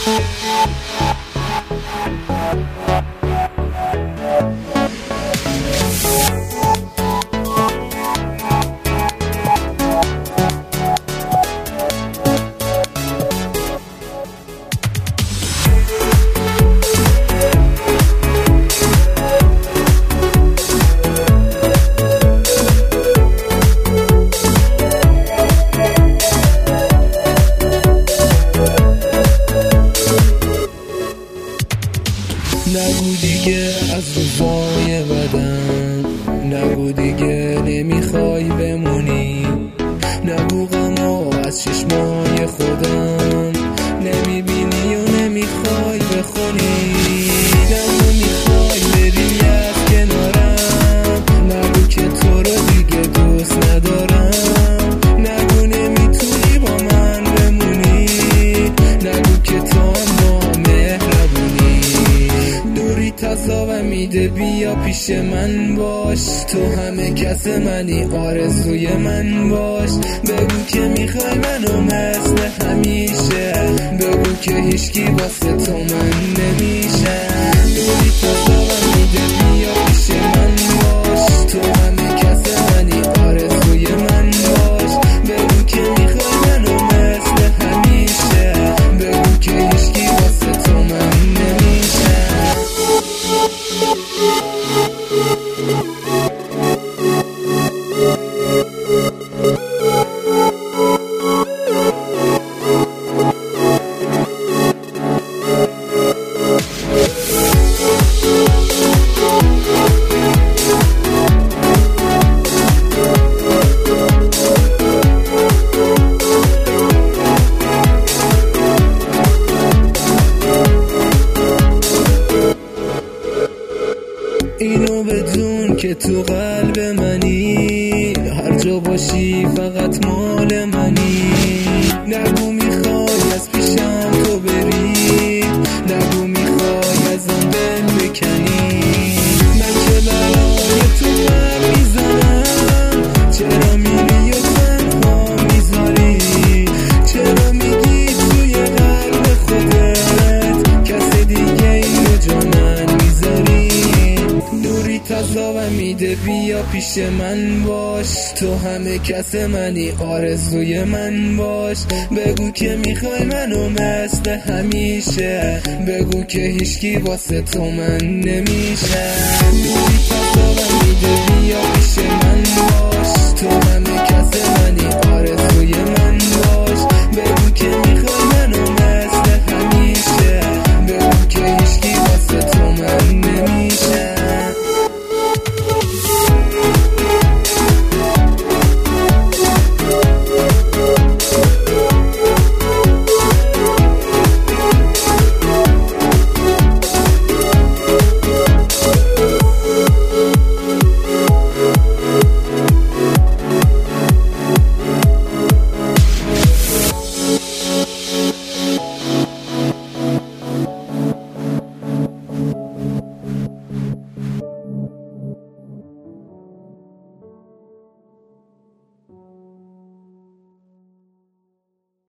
نگو دیگه از روزای بدن، نگو دیگه نمیخوای بمونی، نگو غمو از چشمای خودم نمیبینی و نمیخوای بخونی، نگو میخوای بری از کنارم، نگو که تو رو دیگه دوست ندارم، نگو نمیتونی با من بمونی، نگو که تو هم با مهربونی، دوری تصاوم میده بیا پیش من باش، تو همه کس منی آرزوی من باش، بگو که میخوای منو مثل همیشه، بگو که هیچکی واسه تو من نمیشه، دوری تصاوم میده بیا پیش من باش، تو همه کس منی آرزوی من باش، بگو که میخوای منو مثل همیشه، بگو که هیچکی واسه تو من نمیشه. اینو بدون که تو قلب منی، هر جا باشی فقط مال منی، نگو میخوای از پیشم تو بری، نگو میخوای ازم دل بکنی، من که برای تو قلب میزنم، چرا میری و تنها میذاری، چرا میگی توی قلب خودت کسی دیگه اینو جا من میذاری، دوری تازاوم میده بیا پیش من باش، تو همه کس منی آرزوی من باش، بگو که میخوای منو مثل همیشه، بگو که هیچکی واسه تو من نمیشه، دوری تازاوم میده بیا پیش من باش.